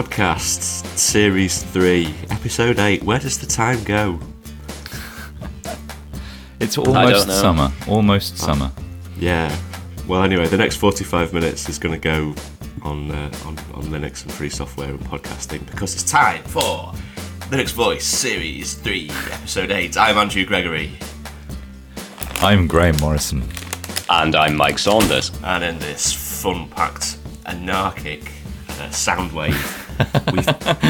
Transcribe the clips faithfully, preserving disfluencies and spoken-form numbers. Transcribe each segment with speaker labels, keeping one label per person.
Speaker 1: Podcast, Series three, Episode eight. Where does the time go?
Speaker 2: It's almost summer. Almost oh, summer.
Speaker 1: Yeah. Well, anyway, the next forty-five minutes is going to go on, uh, on on Linux and free software and podcasting because it's time for Linux Voice, Series three, Episode eight. I'm Andrew Gregory.
Speaker 2: I'm Graham Morrison.
Speaker 3: And I'm Mike Saunders.
Speaker 1: And in this fun-packed, anarchic uh, sound wave, we've,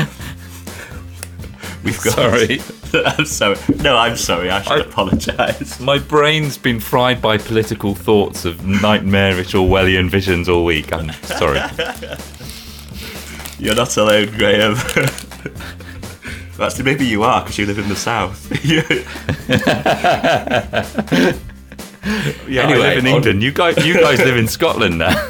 Speaker 1: we've got...
Speaker 2: Sorry.
Speaker 1: I'm sorry. No, I'm sorry. I should I, apologise.
Speaker 2: My brain's been fried by political thoughts of nightmarish Orwellian visions all week. I'm sorry.
Speaker 1: You're not alone, Graham. Actually, maybe you are, because you live in the south.
Speaker 2: Yeah, anyway, I live in England. On... You guys, you guys live in Scotland now.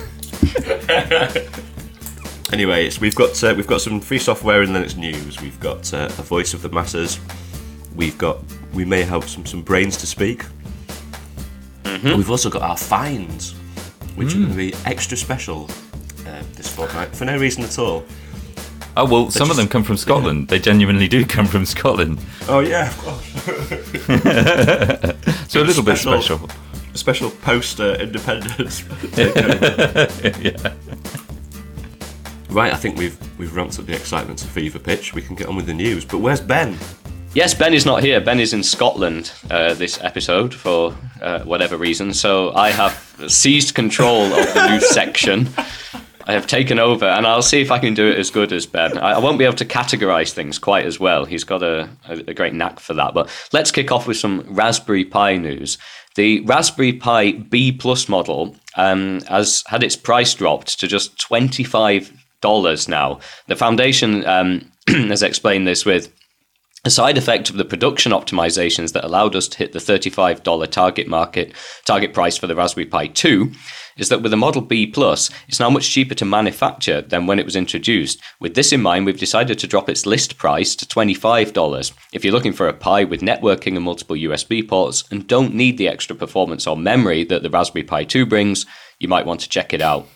Speaker 1: Anyway, it's, we've got uh, we've got some free software in Linux news. We've got uh, a voice of the masses. We've got we may have some, some brains to speak. Mm-hmm. We've also got our finds, which mm. are going to be extra special uh, this fortnight for no reason at all.
Speaker 2: Oh well, They're some just, of them come from Scotland. Yeah. They genuinely do come from Scotland.
Speaker 1: Oh yeah, of course.
Speaker 2: So a little special, bit special.
Speaker 1: A special poster independence.
Speaker 2: Yeah.
Speaker 1: Right, I think we've we've ramped up the excitement to fever pitch. We can get on with the news. But where's Ben?
Speaker 3: Yes, Ben is not here. Ben is in Scotland uh, this episode for uh, whatever reason. So I have seized control of the news section. I have taken over, and I'll see if I can do it as good as Ben. I, I won't be able to categorise things quite as well. He's got a, a, a great knack for that. But let's kick off with some Raspberry Pi news. The Raspberry Pi B Plus model um, has had its price dropped to just twenty-five dollars now. The Foundation um, has explained this with a side effect of the production optimizations that allowed us to hit the thirty-five dollars target market target price for the Raspberry Pi two is that with the Model B Plus, it's now much cheaper to manufacture than when it was introduced. With this in mind, we've decided to drop its list price to twenty-five dollars. If you're looking for a Pi with networking and multiple U S B ports and don't need the extra performance or memory that the Raspberry Pi two brings, you might want to check it out.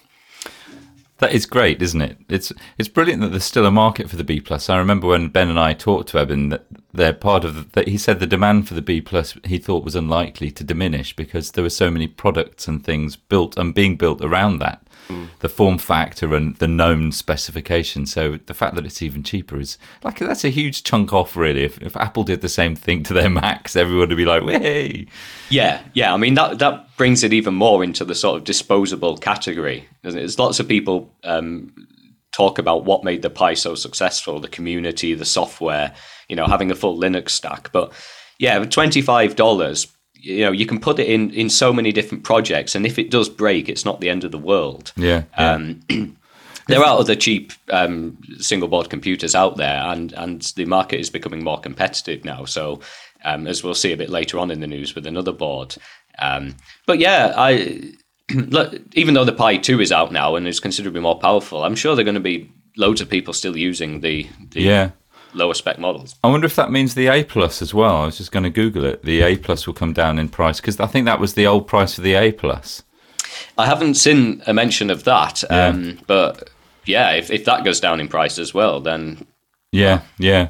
Speaker 2: That is great, isn't it? It's it's brilliant that there's still a market for the B Plus. I remember when Ben and I talked to Eben that they're part of that. He said the demand for the B Plus he thought was unlikely to diminish because there were so many products and things built and being built around that, mm. the form factor and the known specification. So the fact that it's even cheaper is like that's a huge chunk off, really. If, if Apple did the same thing to their Macs, everyone would be like, "Hey!"
Speaker 3: Yeah, yeah. I mean that that brings it even more into the sort of disposable category. There's lots of people um, talk about what made the Pi so successful, the community, the software, you know, having a full Linux stack. But yeah, twenty-five dollars, you know, you can put it in, in so many different projects. And if it does break, it's not the end of the world.
Speaker 2: Yeah. yeah.
Speaker 3: Um, there are other cheap um, single board computers out there, and, and the market is becoming more competitive now. So um, as we'll see a bit later on in the news with another board. Um, but yeah, I... Look, even though the Pi two is out now and is considerably more powerful, I'm sure there are going to be loads of people still using the, the
Speaker 2: yeah.
Speaker 3: lower spec models.
Speaker 2: I wonder if that means the A Plus as well. I was just going to Google it. The A Plus will come down in price because I think that was the old price for the A Plus.
Speaker 3: I haven't seen a mention of that, yeah. um, but yeah, if, if that goes down in price as well, then
Speaker 2: yeah, yeah,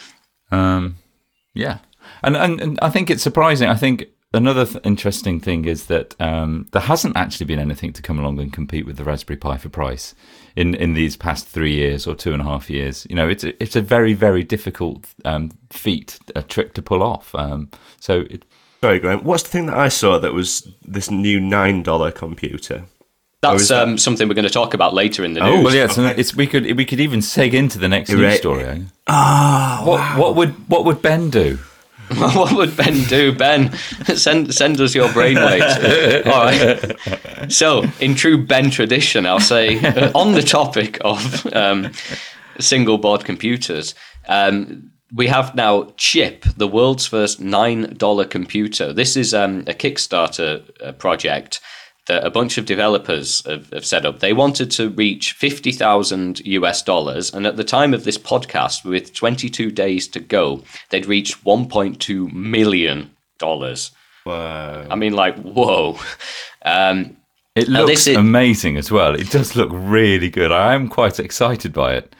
Speaker 2: um, yeah, and, and and I think it's surprising. I think. Another th- interesting thing is that um, there hasn't actually been anything to come along and compete with the Raspberry Pi for price in, in these past three years or two and a half years. You know, it's a, it's a very, very difficult um, feat, a trick to pull off. Um, so, it,
Speaker 1: sorry, Graham. What's the thing that I saw that was this new nine dollars computer?
Speaker 3: That's that... um, something we're going to talk about later in the news.
Speaker 2: Oh, well, yeah. Okay. So it's we could we could even seg into the next news story.
Speaker 1: Ah, oh,
Speaker 2: what
Speaker 1: wow.
Speaker 2: what would what would Ben do?
Speaker 3: What would Ben do? Ben, send send us your brainwaves. All right. So, in true Ben tradition, I'll say, uh, on the topic of um, single board computers, um, we have now Chip, the world's first nine dollars computer. This is um, a Kickstarter uh, project that a bunch of developers have, have set up. They wanted to reach fifty thousand U S dollars, and at the time of this podcast, with twenty-two days to go, they'd reached one point two million dollars.
Speaker 1: Wow.
Speaker 3: I mean, like, whoa. Um,
Speaker 2: it looks is, amazing as well. It does look really good. I am quite excited by it.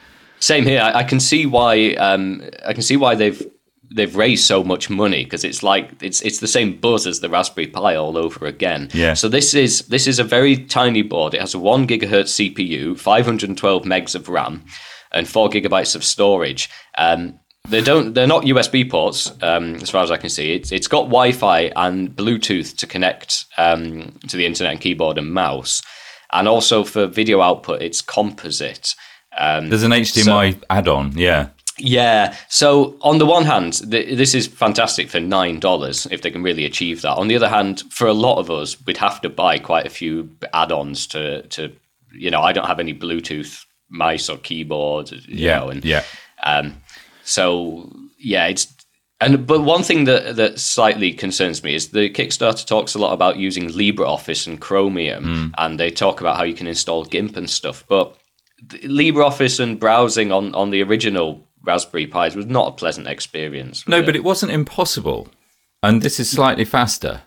Speaker 3: Same here. I, I can see why. Um, I can see why they've they've raised so much money, because it's like it's it's the same buzz as the Raspberry Pi all over again.
Speaker 2: Yeah.
Speaker 3: So this is this is a very tiny board. It has a one gigahertz C P U, five hundred twelve megs of RAM, and four gigabytes of storage. Um, they don't. They're not U S B ports, um, as far as I can see. It's it's got Wi-Fi and Bluetooth to connect um, to the internet and keyboard and mouse, and also for video output, it's composite. Um,
Speaker 2: There's an H D M I so, add-on, yeah.
Speaker 3: Yeah. So on the one hand, th- this is fantastic for nine dollars if they can really achieve that. On the other hand, for a lot of us, we'd have to buy quite a few add-ons to, to you know, I don't have any Bluetooth mice or keyboard, you
Speaker 2: yeah,
Speaker 3: know, and
Speaker 2: yeah.
Speaker 3: Um, so yeah, it's and but one thing that that slightly concerns me is the Kickstarter talks a lot about using LibreOffice and Chromium, mm. and they talk about how you can install GIMP and stuff, but LibreOffice and browsing on, on the original Raspberry Pis was not a pleasant experience.
Speaker 2: No,
Speaker 3: it?
Speaker 2: but it wasn't impossible. And this is slightly faster.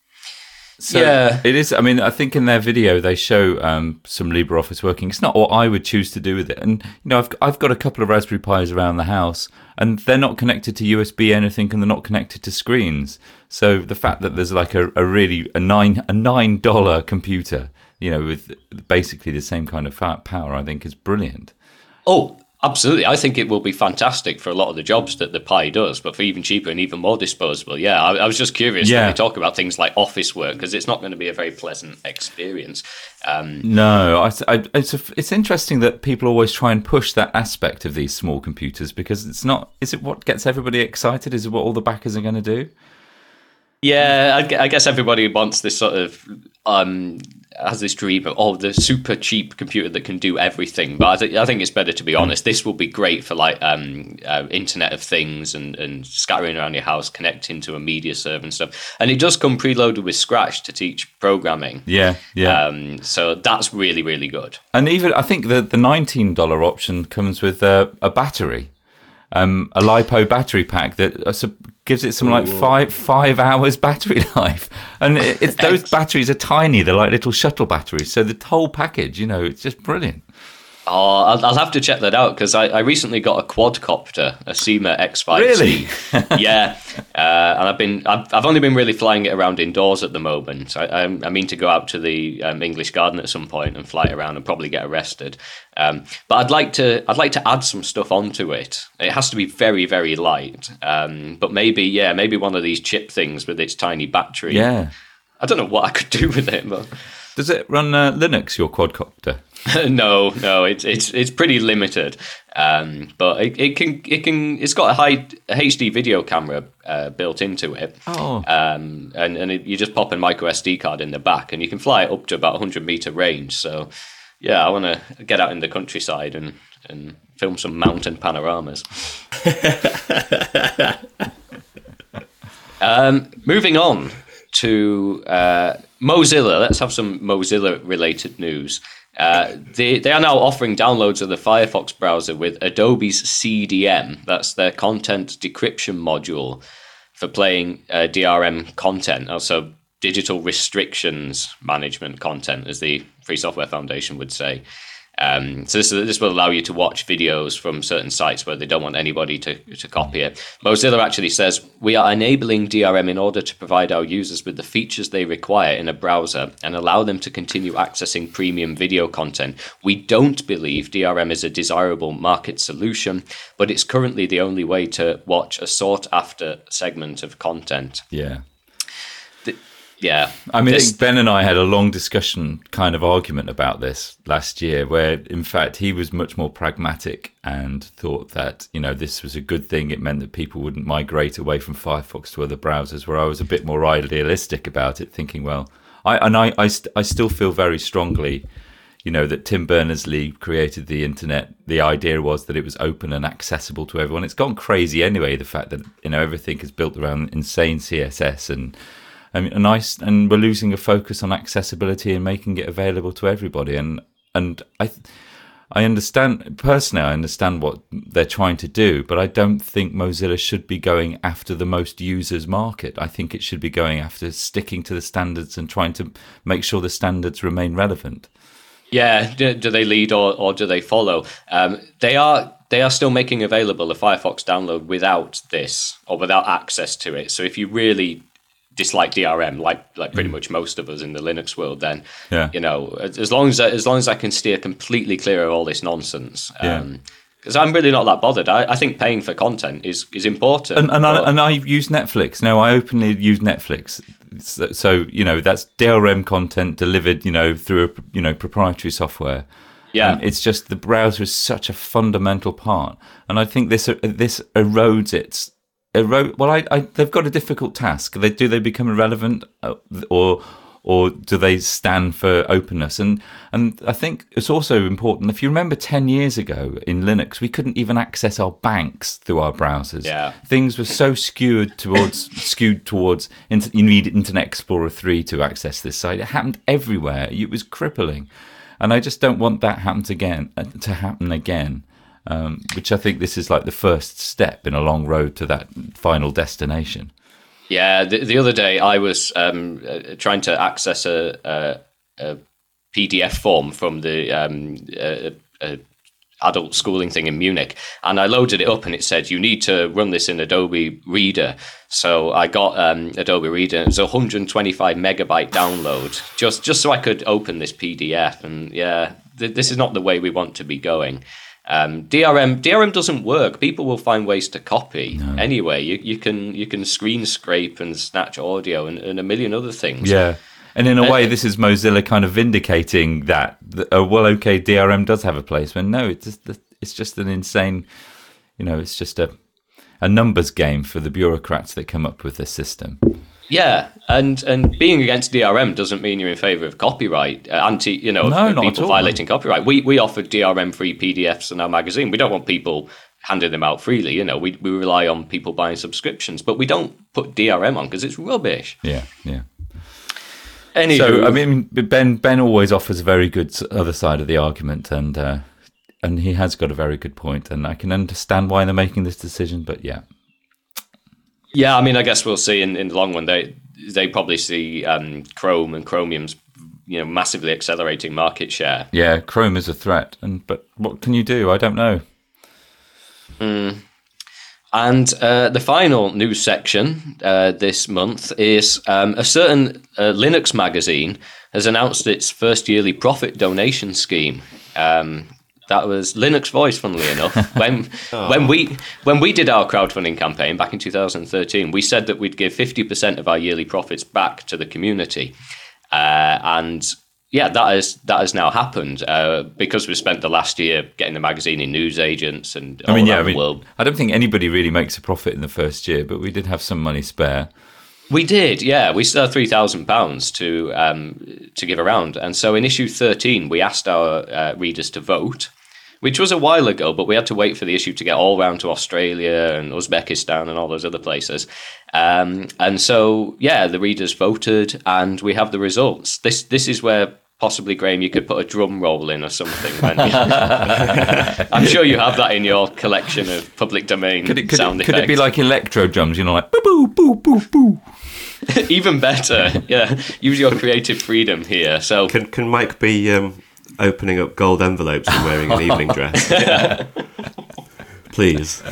Speaker 2: So
Speaker 3: yeah.
Speaker 2: It is. I mean, I think in their video they show um, some LibreOffice working. It's not what I would choose to do with it. And, you know, I've, I've got a couple of Raspberry Pis around the house, and they're not connected to U S B anything, and they're not connected to screens. So the fact that there's like a, a really, a nine, a nine dollar computer, you know, with basically the same kind of power, I think is brilliant.
Speaker 3: Oh, absolutely. I think it will be fantastic for a lot of the jobs that the Pi does, but for even cheaper and even more disposable. Yeah, I, I was just curious
Speaker 2: yeah.
Speaker 3: when we talk about things like office work, because it's not going to be a very pleasant experience. Um,
Speaker 2: no, I, I, it's, a, it's interesting that people always try and push that aspect of these small computers, because it's not, is it what gets everybody excited? Is it what all the backers are going to do?
Speaker 3: Yeah, I, I guess everybody wants this sort of um, has this dream of oh, the super cheap computer that can do everything. But I, th- I think it's better to be honest. This will be great for like um, uh, Internet of Things and, and scattering around your house, connecting to a media server and stuff. And it does come preloaded with Scratch to teach programming.
Speaker 2: Yeah, yeah.
Speaker 3: Um, so that's really, really good.
Speaker 2: And even I think the the nineteen dollar option comes with uh, a battery. Um, a LiPo battery pack that uh, gives it some like five five hours battery life, and it, it's those batteries are tiny. They're like little shuttle batteries. So the whole package, you know, it's just brilliant.
Speaker 3: Oh, I'll, I'll have to check that out, because I, I recently got a quadcopter, a Syma X five C.
Speaker 2: Really?
Speaker 3: Yeah, uh, and I've been I've, I've only been really flying it around indoors at the moment. I, I, I mean to go out to the um, English Garden at some point and fly it around and probably get arrested. Um, but I'd like to I'd like to add some stuff onto it. It has to be very very light. Um, but maybe yeah maybe one of these chip things with its tiny battery.
Speaker 2: Yeah.
Speaker 3: I don't know what I could do with it, but
Speaker 2: does it run uh, Linux, your quadcopter?
Speaker 3: no, no, it's it's it's pretty limited, um, but it, it can it can it's got a high H D video camera uh, built into it.
Speaker 2: Oh,
Speaker 3: um, and and it, you just pop a micro S D card in the back, and you can fly it up to about one hundred meter range. So, yeah, I want to get out in the countryside and and film some mountain panoramas. um, moving on to uh, Mozilla. Let's have some Mozilla related news. Uh, they they are now offering downloads of the Firefox browser with Adobe's C D M. That's their content decryption module for playing uh, D R M content, also digital restrictions management content, as the Free Software Foundation would say. Um, so this this will allow you to watch videos from certain sites where they don't want anybody to, to copy it. Mozilla actually says, we are enabling D R M in order to provide our users with the features they require in a browser and allow them to continue accessing premium video content. We don't believe D R M is a desirable market solution, but it's currently the only way to watch a sought-after segment of content.
Speaker 2: Yeah.
Speaker 3: The, Yeah,
Speaker 2: I mean,
Speaker 3: this,
Speaker 2: I think Ben and I had a long discussion, kind of argument about this last year, where in fact he was much more pragmatic and thought that, you know, this was a good thing. It meant that people wouldn't migrate away from Firefox to other browsers, where I was a bit more idealistic about it, thinking, well, I and I, I, st- I still feel very strongly, you know, that Tim Berners-Lee created the internet. The idea was that it was open and accessible to everyone. It's gone crazy anyway, the fact that, you know, everything is built around insane C S S and I mean, a nice, and we're losing a focus on accessibility and making it available to everybody. And and I, I understand personally, I understand what they're trying to do, but I don't think Mozilla should be going after the most users market. I think it should be going after sticking to the standards and trying to make sure the standards remain relevant.
Speaker 3: Yeah, do, do they lead or, or do they follow? Um, they are they are still making available the Firefox download without this or without access to it. So if you really dislike D R M, like like pretty mm. much most of us in the Linux world, then
Speaker 2: yeah.
Speaker 3: you know, as long as as long as I can steer completely clear of all this nonsense.
Speaker 2: Yeah.
Speaker 3: Um, Because I'm really not that bothered. I, I think paying for content is, is important.
Speaker 2: And and, I, and I use Netflix. Now, I openly use Netflix. So, so, you know, that's D R M content delivered, you know, through, a, you know, proprietary software.
Speaker 3: Yeah.
Speaker 2: And it's just the browser is such a fundamental part. And I think this this erodes its... Erode, well, I, I, they've got a difficult task. They, do they become irrelevant or... or do they stand for openness? And and I think it's also important, if you remember ten years ago in Linux, we couldn't even access our banks through our browsers.
Speaker 3: Yeah.
Speaker 2: Things were so skewed towards, skewed towards, you need Internet Explorer three to access this site. It happened everywhere. It was crippling. And I just don't want that happen again, to happen again. Um, which I think this is like the first step in a long road to that final destination.
Speaker 3: Yeah, the, the other day I was um, uh, trying to access a, a, a P D F form from the um, uh, uh, adult schooling thing in Munich, and I loaded it up and it said, you need to run this in Adobe Reader. So I got um, Adobe Reader. It was a one hundred twenty-five megabyte download, just, just so I could open this P D F. And yeah, th- this is not the way we want to be going. Um, D R M D R M doesn't work. People will find ways to copy no. anyway. You you can you can screen scrape and snatch audio and, and a million other things.
Speaker 2: Yeah, and in a way, this is Mozilla kind of vindicating that. Oh, well, okay, D R M does have a place. When no, it's just it's just an insane, you know, it's just a a numbers game for the bureaucrats that come up with this system.
Speaker 3: Yeah, and and being against D R M doesn't mean you're in favour of copyright, uh, anti, you know,
Speaker 2: no,
Speaker 3: of
Speaker 2: not
Speaker 3: people
Speaker 2: at all,
Speaker 3: violating
Speaker 2: no.
Speaker 3: copyright. We we offer D R M-free P D Fs in our magazine. We don't want people handing them out freely. You know, we we rely on people buying subscriptions, but we don't put D R M on because it's rubbish.
Speaker 2: Yeah, yeah.
Speaker 3: Anywho,
Speaker 2: so I mean, Ben Ben always offers a very good other side of the argument, and uh, and he has got a very good point, and I can understand why they're making this decision. But yeah.
Speaker 3: Yeah, I mean, I guess we'll see in, in the long run. They they probably see um, Chrome and Chromium's, you know, massively accelerating market share.
Speaker 2: Yeah, Chrome is a threat, and but what can you do? I don't know.
Speaker 3: Mm. And uh, the final news section uh, this month is um, a certain uh, Linux magazine has announced its first yearly profit donation scheme. Um, That was Linux Voice, funnily enough. When oh. when we when we did our crowdfunding campaign back in two thousand thirteen, we said that we'd give fifty percent of our yearly profits back to the community, uh, and yeah, that has that has now happened uh, because we spent the last year getting the magazine in newsagents and all
Speaker 2: I mean, yeah,
Speaker 3: around
Speaker 2: I mean,
Speaker 3: the world.
Speaker 2: I don't think anybody really makes a profit in the first year, but we did have some money spare.
Speaker 3: We did, yeah. We still had three thousand pounds to um, to give around, and so in issue thirteen, we asked our uh, readers to vote, which was a while ago, but we had to wait for the issue to get all around to Australia and Uzbekistan and all those other places. Um, and so, yeah, the readers voted, and we have the results. This this is where possibly, Graham, you could put a drum roll in or something. When you, I'm sure you have that in your collection of public domain
Speaker 2: could it, could
Speaker 3: sound
Speaker 2: it,
Speaker 3: effects.
Speaker 2: Could it be like electro drums, you know, like boo boo boo boo boo?
Speaker 3: Even better, yeah. Use your creative freedom here. So
Speaker 1: can can Mike be um, opening up gold envelopes and wearing an evening dress?
Speaker 3: Yeah.
Speaker 1: Please.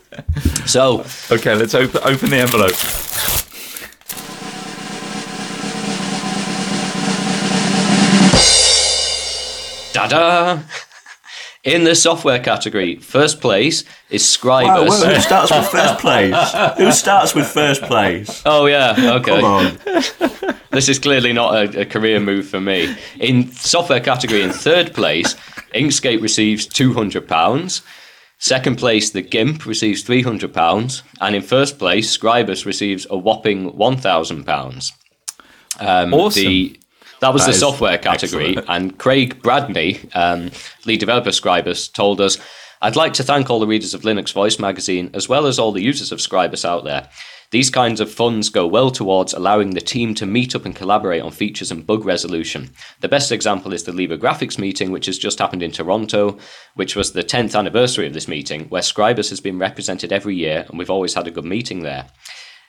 Speaker 3: So
Speaker 2: okay, let's open open the envelope.
Speaker 3: Ta-da! In the software category, first place is Scribus.
Speaker 1: Wow, who starts with first place? Who starts with first place?
Speaker 3: Oh, yeah, okay.
Speaker 1: Come on.
Speaker 3: This is clearly not a, a career move for me. In software category, in third place, Inkscape receives two hundred pounds. Second place, the GIMP receives three hundred pounds. And in first place, Scribus receives a whopping one thousand pounds. Um,
Speaker 2: awesome.
Speaker 3: The, that was
Speaker 1: that
Speaker 3: the software category.
Speaker 1: Excellent.
Speaker 3: And Craig Bradney, um, lead developer Scribus, told us, "I'd like to thank all the readers of Linux Voice magazine, as well as all the users of Scribus out there. These kinds of funds go well towards allowing the team to meet up and collaborate on features and bug resolution. The best example is the Libre Graphics meeting, which has just happened in Toronto, which was the tenth anniversary of this meeting, where Scribus has been represented every year, and we've always had a good meeting there.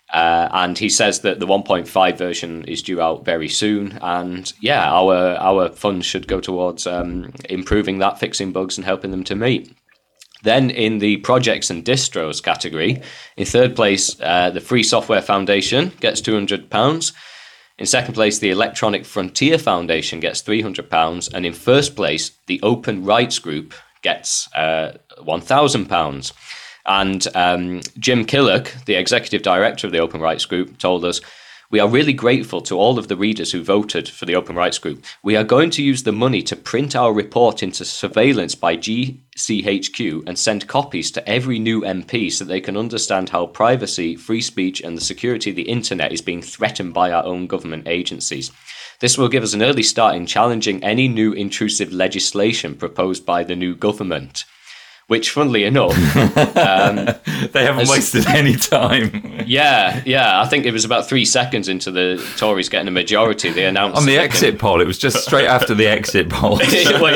Speaker 3: Uh, and he says that the one point five version is due out very soon. And yeah, our our funds should go towards um, improving that, fixing bugs and helping them to meet. Then in the projects and distros category, in third place, uh, the Free Software Foundation gets two hundred pounds. In second place, the Electronic Frontier Foundation gets three hundred pounds. And in first place, the Open Rights Group gets uh, one thousand pounds. And um, Jim Killock, the executive director of the Open Rights Group, told us, "We are really grateful to all of the readers who voted for the Open Rights Group. We are going to use the money to print our report into surveillance by G C H Q and send copies to every new M P so they can understand how privacy, free speech and the security of the internet is being threatened by our own government agencies. This will give us an early start in challenging any new intrusive legislation proposed by the new government." Which, funnily enough, um,
Speaker 2: they haven't
Speaker 3: as,
Speaker 2: wasted any time.
Speaker 3: yeah, yeah. I think it was about three seconds into the Tories getting a majority, they announced
Speaker 2: on the
Speaker 3: can...
Speaker 2: exit poll. It was just straight after the exit poll.
Speaker 3: well,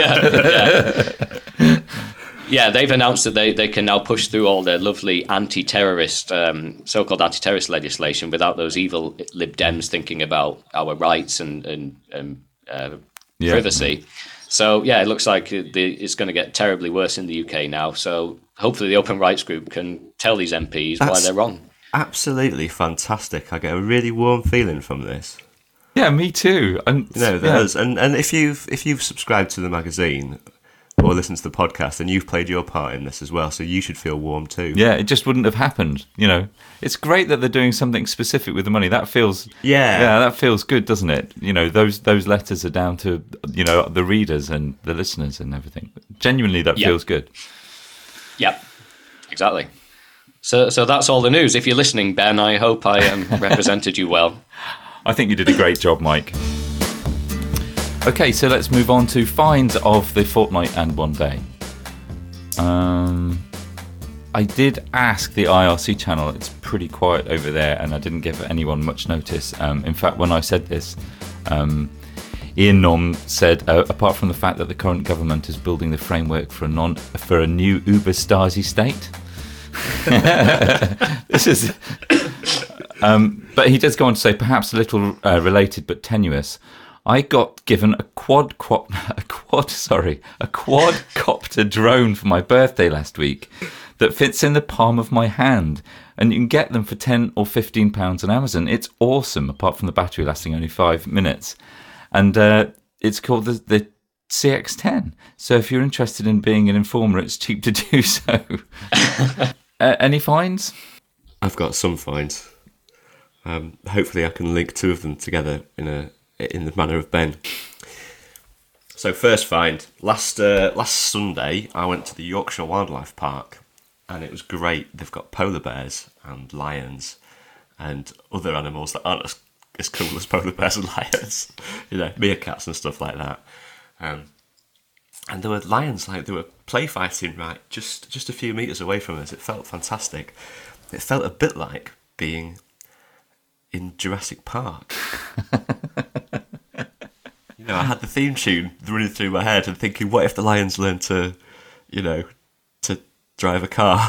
Speaker 3: yeah, yeah. yeah, they've announced that they, they can now push through all their lovely anti-terrorist, um, so-called anti-terrorist legislation without those evil Lib Dems thinking about our rights and and, and uh, yeah. privacy. So, yeah, it looks like it's going to get terribly worse in the U K now. So hopefully the Open Rights Group can tell these M Ps That's why they're wrong.
Speaker 1: Absolutely fantastic. I get a really warm feeling from this.
Speaker 2: Yeah, me too. And
Speaker 1: you know, there's yeah. and, and if you've if you've subscribed to the magazine or listened to the podcast, then you've played your part in this as well. So you should feel warm too.
Speaker 2: Yeah, it just wouldn't have happened. You know, it's great that they're doing something specific with the money. That feels
Speaker 1: yeah,
Speaker 2: yeah, that feels good, doesn't it? You know, those those letters are down to you know the readers and the listeners and everything. Genuinely, that yep. feels good.
Speaker 3: Yep, exactly. So so that's all the news. If you're listening, Ben, I hope I um, represented you well.
Speaker 2: I think you did a great job, Mike. Okay, so let's move on to finds of the fortnight and one day. Um, I did ask the I R C channel. It's pretty quiet over there, and I didn't give anyone much notice. Um, in fact, when I said this, um, Ian Nom said, uh, apart from the fact that the current government is building the framework for a non for a new Uber Stasi state. This is. Um, but he does go on to say, perhaps a little uh, related but tenuous. I got given a quad, quad, a quad, sorry, a quadcopter drone for my birthday last week that fits in the palm of my hand, and you can get them for ten or fifteen pounds on Amazon. It's awesome, apart from the battery lasting only five minutes, and uh, it's called the, the C X ten. So if you're interested in being an informer, it's cheap to do so. uh, any finds?
Speaker 1: I've got some finds. Um, hopefully, I can link two of them together in a. in the manner of Ben. So first find, last uh, last Sunday I went to the Yorkshire Wildlife Park, and it was great. They've got polar bears and lions and other animals that aren't as, as cool as polar bears and lions, you know, meerkats and stuff like that. Um, and there were lions, like they were play fighting right just just a few metres away from us. It felt fantastic. It felt a bit like being in Jurassic Park. You know, I had the theme tune running through my head and thinking, what if the lions learned to, you know, to drive a car?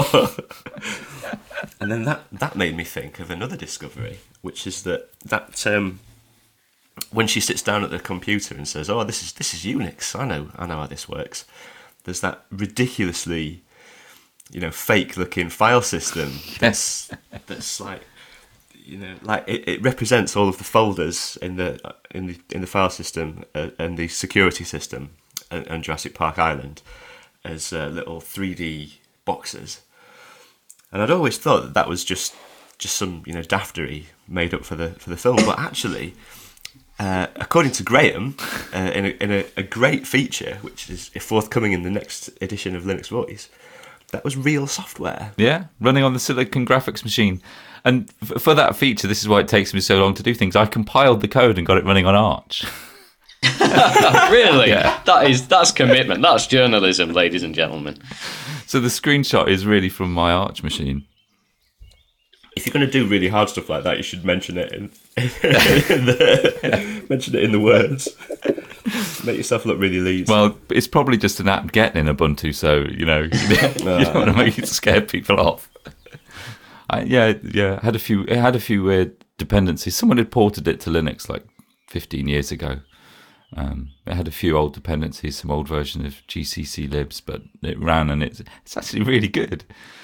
Speaker 1: And then that, that made me think of another discovery, which is that that um, when she sits down at the computer and says, "Oh, this is this is Unix. I know, I know how this works." There's that ridiculously, you know, fake-looking file system that's that's like. You know, like it, it represents all of the folders in the in the in the file system uh, and the security system and, and Jurassic Park Island as uh, little three D boxes. And I'd always thought that that was just just some you know daftery made up for the for the film, but actually, uh, according to Graham, uh, in a, in a, a great feature which is forthcoming in the next edition of Linux Voice, that was real software.
Speaker 2: Yeah, running on the Silicon graphics machine. And f- for that feature, this is why it takes me so long to do things. I compiled the code and got it running on Arch.
Speaker 3: Really?
Speaker 2: Yeah.
Speaker 3: That is that's commitment. That's journalism, ladies and gentlemen.
Speaker 2: So the screenshot is really from my Arch machine.
Speaker 1: If you're going to do really hard stuff like that, you should mention it in, in the, mention it in the words. Make yourself look really lead.
Speaker 2: Well, it's probably just an app getting in Ubuntu, so you know you don't want to make it scare people off. I, yeah, yeah. Had a few. It had a few weird dependencies. Someone had ported it to Linux like fifteen years ago. Um, it had a few old dependencies, some old version of G C C libs, but it ran and it's it's actually really good.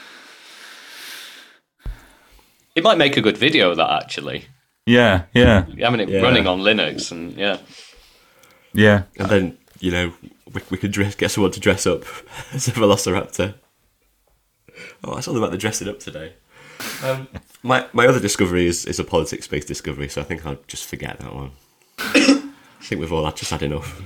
Speaker 3: It might make a good video, that actually.
Speaker 2: Yeah, yeah.
Speaker 3: Having it
Speaker 1: Yeah.
Speaker 3: running on Linux, and yeah.
Speaker 2: Yeah.
Speaker 1: And then, you know, we, we could dress, get someone to dress up as a Velociraptor. Oh, it's all about the dressing up today. Um, my my other discovery is, is a politics-based discovery, so I think I'll just forget that one. I think we've all had, just had enough.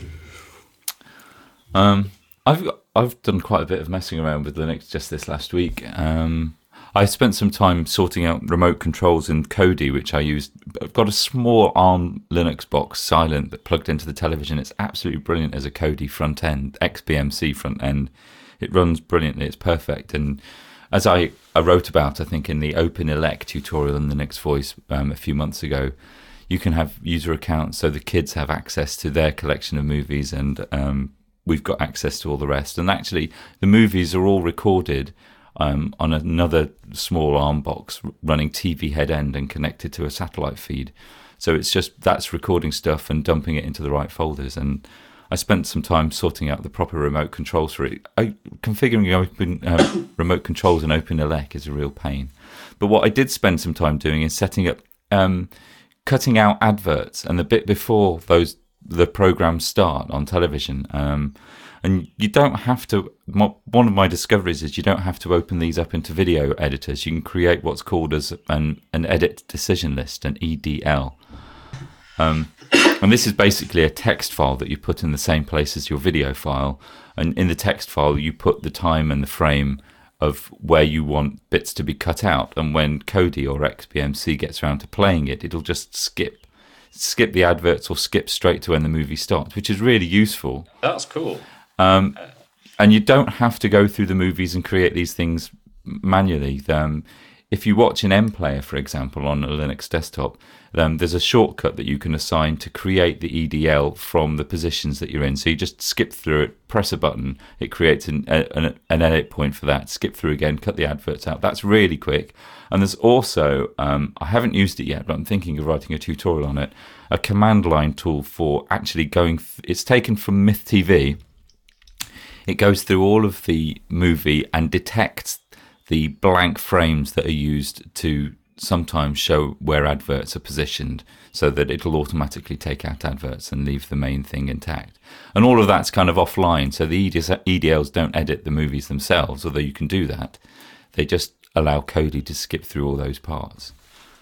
Speaker 2: Um, I've got, I've done quite a bit of messing around with Linux just this last week. Um, I spent some time sorting out remote controls in Kodi, which I used. I've got a small ARM Linux box, silent, that plugged into the television. It's absolutely brilliant as a Kodi front end, X B M C front end. It runs brilliantly. It's perfect. And as I, I wrote about, I think in the OpenELEC tutorial in Linux Voice um, a few months ago, you can have user accounts so the kids have access to their collection of movies, and um, we've got access to all the rest. And actually, the movies are all recorded um, on another small ARM box running T V head end and connected to a satellite feed. So it's just that's recording stuff and dumping it into the right folders. And I spent some time sorting out the proper remote controls for it. I, configuring open uh, remote controls in OpenELEC is a real pain. But what I did spend some time doing is setting up, um, cutting out adverts and the bit before those the programs start on television. Um, and you don't have to. One of my discoveries is you don't have to open these up into video editors. You can create what's called as an an edit decision list, an E D L. Um, And this is basically a text file that you put in the same place as your video file. And in the text file, you put the time and the frame of where you want bits to be cut out. And when Kodi or X B M C gets around to playing it, it'll just skip skip the adverts or skip straight to when the movie starts, which is really useful.
Speaker 3: That's cool.
Speaker 2: Um, and you don't have to go through the movies and create these things manually. Um, if you watch an M Player, for example, on a Linux desktop, um, there's a shortcut that you can assign to create the E D L from the positions that you're in. So you just skip through it, press a button, it creates an, an, an edit point for that, skip through again, cut the adverts out. That's really quick. And there's also, um, I haven't used it yet, but I'm thinking of writing a tutorial on it, a command line tool for actually going, th- it's taken from Myth T V. It goes through all of the movie and detects the blank frames that are used to sometimes show where adverts are positioned, so that it'll automatically take out adverts and leave the main thing intact. And all of that's kind of offline, so the E D Ls don't edit the movies themselves, although you can do that. They just allow Kodi to skip through all those parts.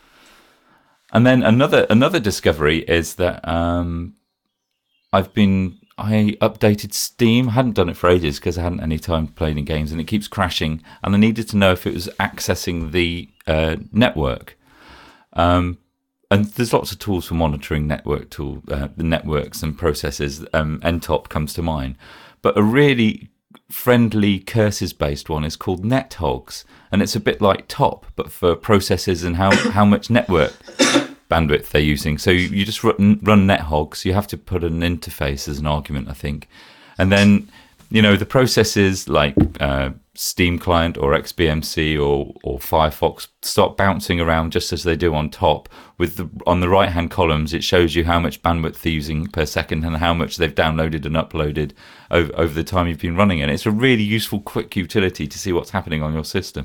Speaker 2: And then another another discovery is that um, I've been I updated Steam. I hadn't done it for ages because I hadn't any time playing in games, and it keeps crashing. And I needed to know if it was accessing the uh, network. Um, and there's lots of tools for monitoring network tool, uh, the networks and processes. Um, N T O P comes to mind, but a really friendly curses-based one is called NetHogs, and it's a bit like Top, but for processes and how how much network bandwidth they're using. So you, you just run, run NetHogs. You have to put an interface as an argument, I think. And then, you know, the processes like uh, Steam Client or X B M C or, or Firefox start bouncing around just as they do on Top. With the, on the right-hand columns, it shows you how much bandwidth they're using per second and how much they've downloaded and uploaded over, over the time you've been running it. And it's a really useful, quick utility to see what's happening on your system.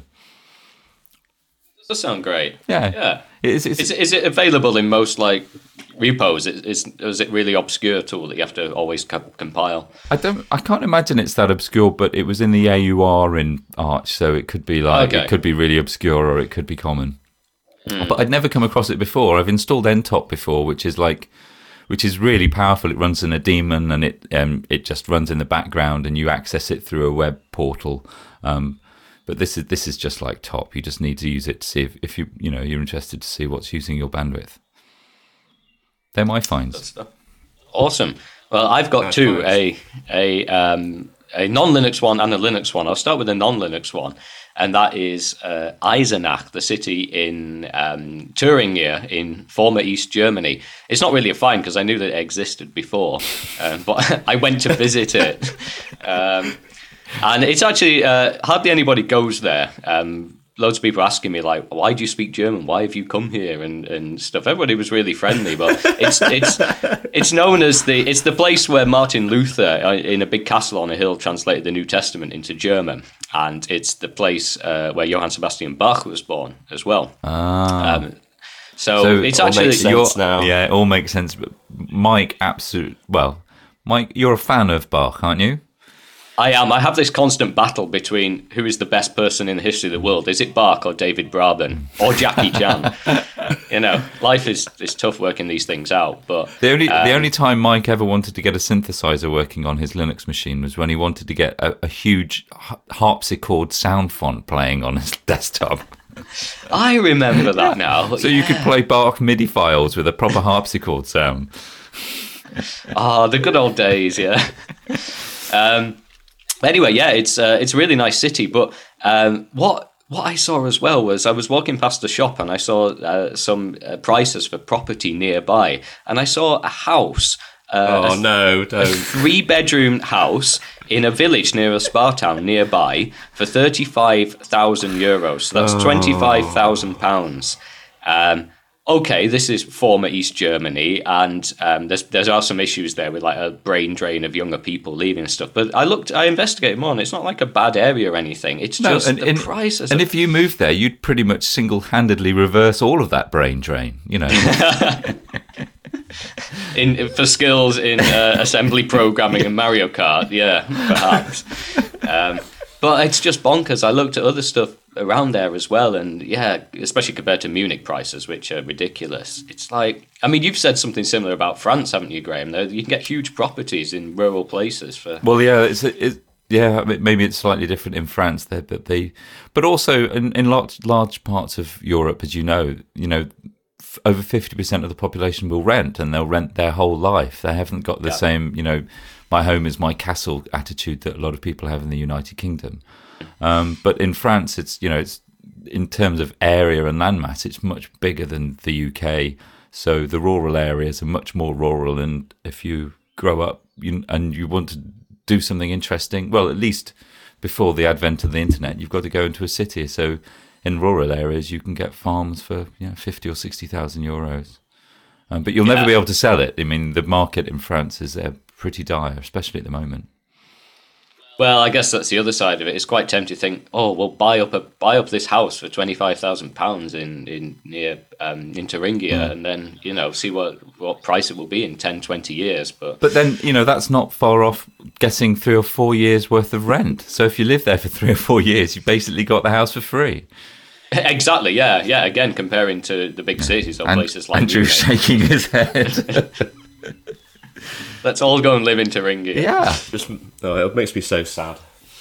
Speaker 3: Does sound great.
Speaker 2: Yeah,
Speaker 3: yeah.
Speaker 2: It's, it's,
Speaker 3: is, is it available in most like repos? Is, is, is it really obscure tool that you have to always co- compile?
Speaker 2: I don't. I can't imagine it's that obscure, but it was in the A U R in Arch, so it could be like
Speaker 3: Okay.
Speaker 2: it could be really obscure or it could be common.
Speaker 3: Mm.
Speaker 2: But I'd never come across it before. I've installed N T O P before, which is like, which is really powerful. It runs in a daemon and it um it just runs in the background and you access it through a web portal. Um, But this is this is just like Top. You just need to use it to see if, if you you know you're interested to see what's using your bandwidth. They're my finds.
Speaker 3: Awesome. Well, I've got
Speaker 1: Nice
Speaker 3: two:
Speaker 1: finds.
Speaker 3: a a um, a non-Linux one and a Linux one. I'll start with the non-Linux one, and that is uh, Eisenach, the city in um, Thuringia in former East Germany. It's not really a find because I knew that it existed before, um, but I went to visit it. Um, And it's actually, uh, hardly anybody goes there. Um, loads of people asking me like, why do you speak German? Why have you come here and, and stuff? Everybody was really friendly, but it's it's it's known as the it's the place where Martin Luther in a big castle on a hill translated the New Testament into German, and it's the place uh, where Johann Sebastian Bach was born as well.
Speaker 2: Ah.
Speaker 3: Um, so,
Speaker 2: So
Speaker 3: it's
Speaker 1: it all
Speaker 3: actually
Speaker 1: makes sense now.
Speaker 2: Yeah, it all makes sense. But Mike, absolute. Well, Mike, you're a fan of Bach, aren't you?
Speaker 3: I am. I have this constant battle between who is the best person in the history of the world. Is it Bach or David Braben or Jackie Chan? You know, life is, is tough working these things out. But
Speaker 2: The only
Speaker 3: um,
Speaker 2: the only time Mike ever wanted to get a synthesizer working on his Linux machine was when he wanted to get a, a huge h- harpsichord sound font playing on his desktop.
Speaker 3: I remember that now.
Speaker 2: So you could play Bach MIDI files with a proper harpsichord sound.
Speaker 3: Ah, the good old days, yeah. um, anyway, yeah, it's uh, it's a really nice city. But um, what what I saw as well was I was walking past the shop and I saw uh, some uh, prices for property nearby, and I saw a house. Uh,
Speaker 1: Oh
Speaker 3: a,
Speaker 1: no,
Speaker 3: a
Speaker 1: don't.
Speaker 3: three-bedroom house in a village near a spa town nearby for thirty-five thousand euros. So that's twenty-five thousand pounds. Um, okay, this is former East Germany, and um, there's there are some issues there with like a brain drain of younger people leaving and stuff. But I looked, I investigated more, and it's not like a bad area or anything. It's just
Speaker 2: and,
Speaker 3: the
Speaker 2: and,
Speaker 3: prices.
Speaker 2: and
Speaker 3: are-
Speaker 2: if you moved there, you'd pretty much single-handedly reverse all of that brain drain. You know.
Speaker 3: in for skills in uh, assembly programming and Mario Kart, yeah, perhaps. Um, but it's just bonkers. I looked at other stuff around there as well, and yeah, especially compared to Munich prices, which are ridiculous. It's like, I mean, you've said something similar about France, haven't you, Graham? There, you can get huge properties in rural places for.
Speaker 2: Well, yeah, it's, it's yeah. I mean, maybe it's slightly different in France there, but they, but also in, in large large parts of Europe, as you know, you know, f- over fifty percent of the population will rent, and they'll rent their whole life. They haven't got the
Speaker 3: Yeah.
Speaker 2: same, you know, my home is my castle attitude that a lot of people have in the United Kingdom. Um, but in France, it's you know, it's in terms of area and landmass, it's much bigger than the U K. So the rural areas are much more rural, and if you grow up you, and you want to do something interesting, well, at least before the advent of the internet, you've got to go into a city. So in rural areas, you can get farms for you know fifty or sixty thousand euros, um, but you'll never
Speaker 3: Yeah.
Speaker 2: be able to sell it. I mean, the market in France is uh, pretty dire, especially at the moment.
Speaker 3: Well, I guess that's the other side of it. It's quite tempting to think, oh, well, buy up a buy up this house for twenty five thousand pounds in in near um, in Thuringia, and then you know see what what price it will be in ten, twenty years. But
Speaker 2: But then, you know, that's not far off getting three or four years worth of rent. So if you live there for three or four years, you basically got the house for free.
Speaker 3: exactly, yeah, yeah. Again, comparing to the big cities or
Speaker 2: And
Speaker 3: places like
Speaker 2: Andrew's
Speaker 3: Munich.
Speaker 2: shaking his head.
Speaker 3: Let's all go and live in Thuringia.
Speaker 2: Yeah.
Speaker 1: Just, oh, it makes me so sad.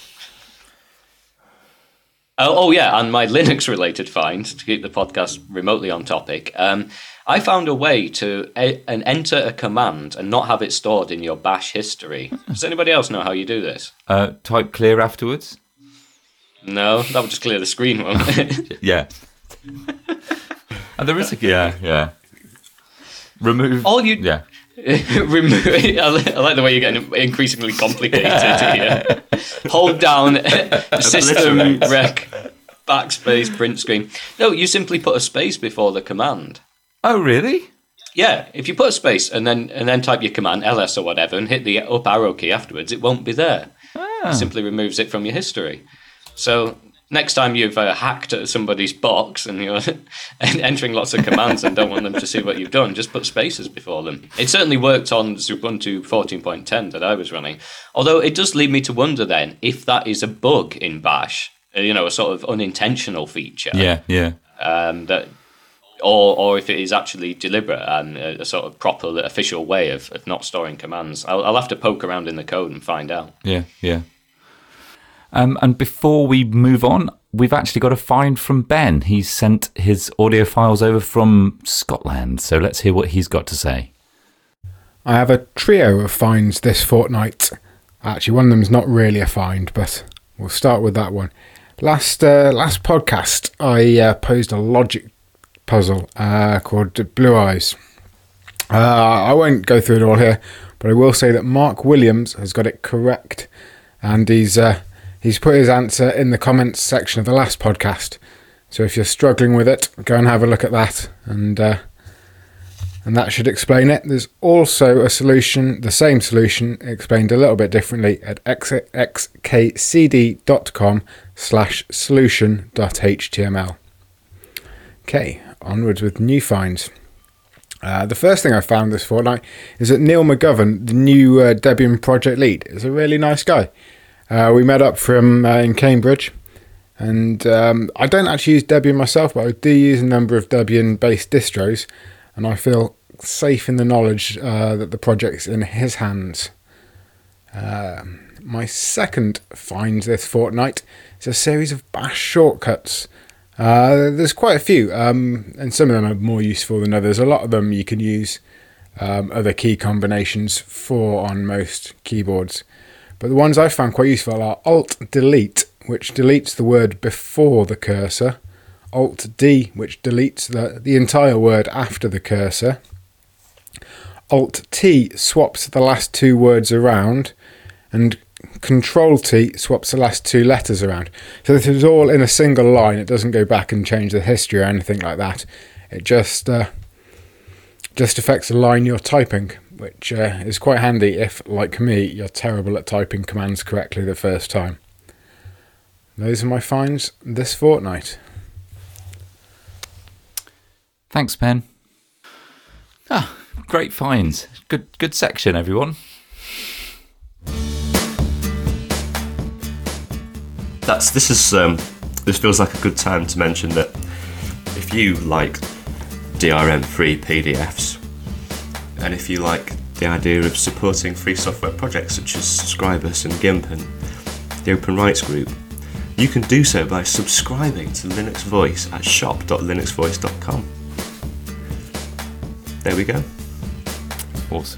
Speaker 3: Oh, oh yeah, and my Linux-related find, to keep the podcast remotely on topic, um, I found a way to a- and enter a command and not have it stored in your bash history. Does anybody else know how you do this?
Speaker 2: Uh, type clear afterwards.
Speaker 3: No, that would just clear the screen, won't it?
Speaker 2: Yeah. And there is a yeah, yeah. Remove.
Speaker 3: All you-
Speaker 2: Yeah.
Speaker 3: Remove. I li- I like the way you're getting increasingly complicated here. Hold down system
Speaker 1: Obliterate.
Speaker 3: rec backspace print screen. No, you simply put a space before the command.
Speaker 2: Oh, really?
Speaker 3: Yeah, if you put a space and then and then type your command L S or whatever and hit the up arrow key afterwards, it won't be there. It simply removes it from your history. So next time you've uh, hacked at somebody's box and you're entering lots of commands and don't want them to see what you've done, just put spaces before them. It certainly worked on Ubuntu fourteen point ten that I was running. Although it does lead me to wonder then if that is a bug in Bash, uh, you know, a sort of unintentional feature.
Speaker 2: Yeah, yeah.
Speaker 3: Um, that, or or if it is actually deliberate and a, a sort of proper official way of, of not storing commands. I'll, I'll have to poke around in the code and find out.
Speaker 2: Yeah, yeah. Um, and before we move on, we've actually got a find from Ben. He's sent his audio files over from Scotland, so let's hear what he's got to say.
Speaker 4: I have a trio of finds this fortnight. Actually, one of them's not really a find, but we'll start with that one. Last uh, last podcast, I uh, posed a logic puzzle uh, called Blue Eyes. Uh, I won't go through it all here, but I will say that Mark Williams has got it correct, and he's uh, he's put his answer in the comments section of the last podcast. So if you're struggling with it, go and have a look at that, and uh, and that should explain it. There's also a solution, the same solution, explained a little bit differently at xkcd.com slash solution.html. Okay, onwards with new finds. Uh, the first thing I found this fortnight is that Neil McGovern, the new uh, Debian project lead, is a really nice guy. Uh, we met up from uh, in Cambridge, and um, I don't actually use Debian myself, but I do use a number of Debian-based distros, and I feel safe in the knowledge uh, that the project's in his hands. Uh, my second find this fortnight is a series of bash shortcuts. Uh, there's quite a few, um, and some of them are more useful than others. A lot of them you can use um, other key combinations for on most keyboards. But the ones I found quite useful are Alt-Delete, which deletes the word before the cursor, Alt-D, which deletes the, the entire word after the cursor, Alt-T swaps the last two words around, and Control-T swaps the last two letters around. So this is all in a single line. It doesn't go back and change the history or anything like that. It just uh, just affects the line you're typing, which uh, is quite handy if, like me, you're terrible at typing commands correctly the first time. Those are my finds this fortnight.
Speaker 2: Thanks, Ben. Ah, great finds. Good, good section, everyone.
Speaker 1: That's this is um, this feels like a good time to mention that if you like D R M-free P D Fs, and if you like the idea of supporting free software projects such as Scribus and GIMP and the Open Rights Group, you can do so by subscribing to Linux Voice at shop dot linux voice dot com. There we go.
Speaker 2: Awesome.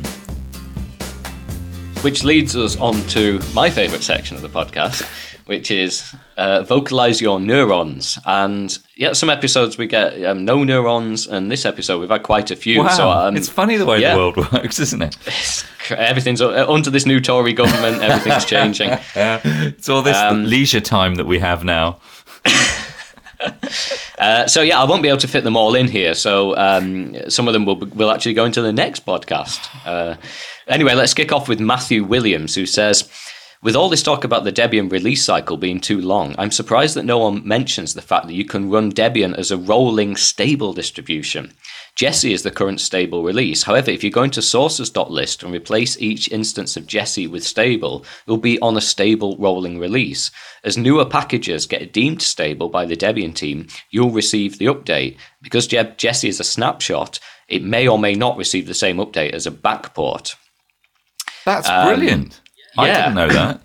Speaker 3: Which leads us on to my favourite section of the podcast, which is uh, vocalize your neurons. And yeah, some episodes we get um, no neurons, and this episode we've had quite a few.
Speaker 2: Wow,
Speaker 3: so, um,
Speaker 2: it's funny the way
Speaker 3: yeah.
Speaker 2: the world works, isn't it?
Speaker 3: Everything's uh, under this new Tory government. Everything's changing.
Speaker 2: It's all this
Speaker 3: Um,
Speaker 2: leisure time that we have now.
Speaker 3: Uh, so yeah, I won't be able to fit them all in here. So um, some of them will will actually go into the next podcast. Uh, anyway, let's kick off with Matthew Williams, who says, with all this talk about the Debian release cycle being too long, I'm surprised that no one mentions the fact that you can run Debian as a rolling stable distribution. Jessie is the current stable release. However, if you go into sources.list and replace each instance of Jessie with stable, you'll be on a stable rolling release. As newer packages get deemed stable by the Debian team, you'll receive the update. Because Je- Jessie is a snapshot, it may or may not receive the same update as a backport.
Speaker 2: That's
Speaker 3: Um,
Speaker 2: brilliant. I
Speaker 3: yeah.
Speaker 2: didn't know that.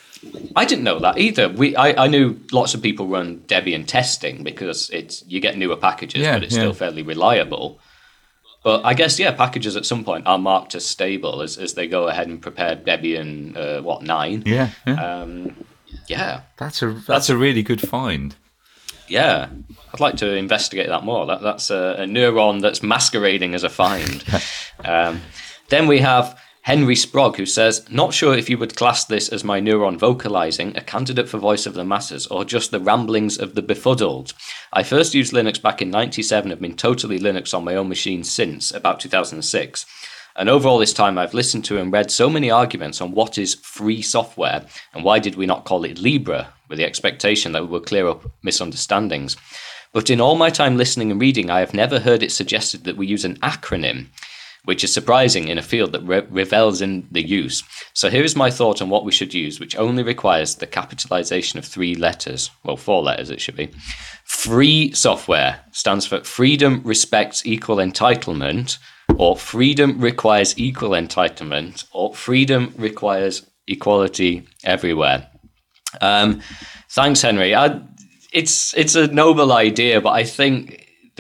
Speaker 3: I didn't know that either. We, I, I knew lots of people run Debian testing because it's you get newer packages,
Speaker 2: Yeah,
Speaker 3: but it's
Speaker 2: yeah.
Speaker 3: still fairly reliable. But I guess, yeah, packages at some point are marked as stable as, as they go ahead and prepare Debian, uh, what, nine?
Speaker 2: Yeah, yeah.
Speaker 3: Um, yeah.
Speaker 2: that's a that's a really good find.
Speaker 3: Yeah. I'd like to investigate that more. That That's a, a neuron that's masquerading as a find. um, then we have Henry Sprogg, who says, not sure if you would class this as my neuron vocalizing, a candidate for Voice of the Masses, or just the ramblings of the befuddled. I first used Linux back in ninety-seven and have been totally Linux on my own machine since, about two thousand six. And over all this time, I've listened to and read so many arguments on what is free software, and why did we not call it Libre, with the expectation that we would clear up misunderstandings. But in all my time listening and reading, I have never heard it suggested that we use an acronym, which is surprising in a field that re- revels in the use. So here is my thought on what we should use, which only requires the capitalization of three letters. Well, four letters it should be. Free software stands for freedom respects equal entitlement, or freedom requires equal entitlement, or freedom requires equality everywhere. Um, thanks, Henry. I, it's it's a noble idea, but I think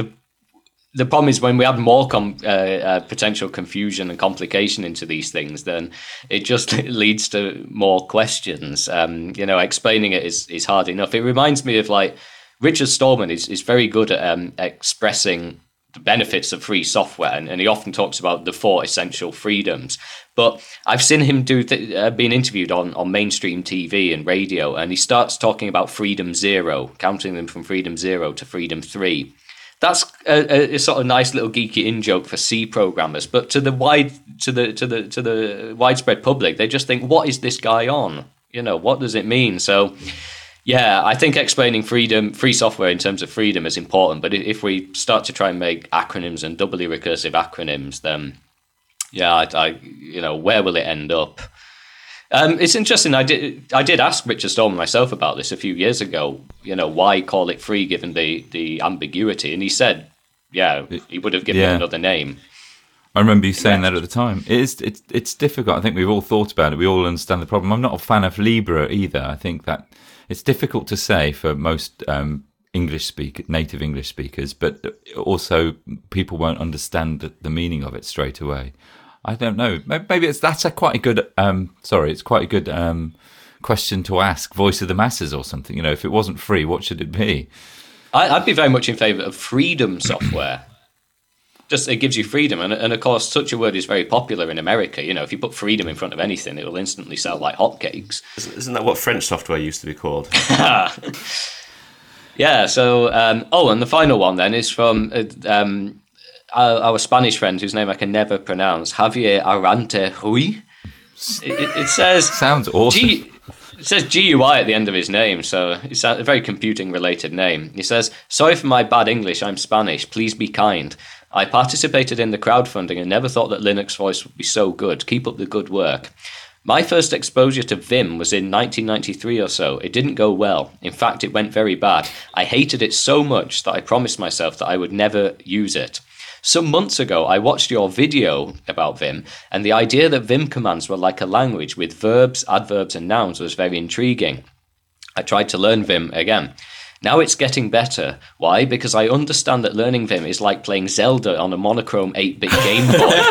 Speaker 3: the problem is when we add more com- uh, uh, potential confusion and complication into these things, then it just leads to more questions. Um, you know, explaining it is, is hard enough. It reminds me of like Richard Stallman is, is very good at um, expressing the benefits of free software, and, and he often talks about the four essential freedoms. But I've seen him do th- uh, being interviewed on, on mainstream T V and radio, and he starts talking about freedom zero, counting them from freedom zero to freedom three. That's a, a, a sort of nice little geeky in joke for C programmers, but to the wide to the to the to the widespread public, they just think, "What is this guy on? You know, what does it mean?" So, yeah, I think explaining freedom, free software in terms of freedom is important. But if we start to try and make acronyms and doubly recursive acronyms, then yeah, I, I you know, where will it end up? Um, it's interesting. I did I did ask Richard Stallman myself about this a few years ago. You know, why call it free given the the ambiguity? And he said, yeah, he would have given
Speaker 2: yeah.
Speaker 3: it another name.
Speaker 2: I remember you saying that at the time. It is it's it's difficult. I think we've all thought about it. We all understand the problem. I'm not a fan of Libra either. I think that it's difficult to say for most um, English speak native English speakers, but also people won't understand the, the meaning of it straight away. I don't know. Maybe it's that's a quite a good. Um, sorry, it's quite a good um, question to ask. Voice of the masses or something. You know, if it wasn't free, what should it be?
Speaker 3: I, I'd be very much in favour of freedom software. Just it gives you freedom, and and of course, such a word is very popular in America. You know, if you put freedom in front of anything, it'll instantly sell like hotcakes.
Speaker 1: Isn't, isn't that what French software used to be called?
Speaker 3: Yeah. So, um, oh, and the final one then is from. Uh, um, Our, our Spanish friend, whose name I can never pronounce, Javier Arante Ruiz. It, it, it says
Speaker 2: sounds awesome.
Speaker 3: G, it says G U I at the end of his name, so it's a very computing-related name. He says, "Sorry for my bad English. I'm Spanish. Please be kind. I participated in the crowdfunding and never thought that Linux Voice would be so good. Keep up the good work. My first exposure to Vim was in nineteen ninety-three or so. It didn't go well. In fact, it went very bad. I hated it so much that I promised myself that I would never use it. Some months ago, I watched your video about Vim, and the idea that Vim commands were like a language with verbs, adverbs, and nouns was very intriguing. I tried to learn Vim again. Now it's getting better. Why? Because I understand that learning Vim is like playing Zelda on a monochrome eight-bit Game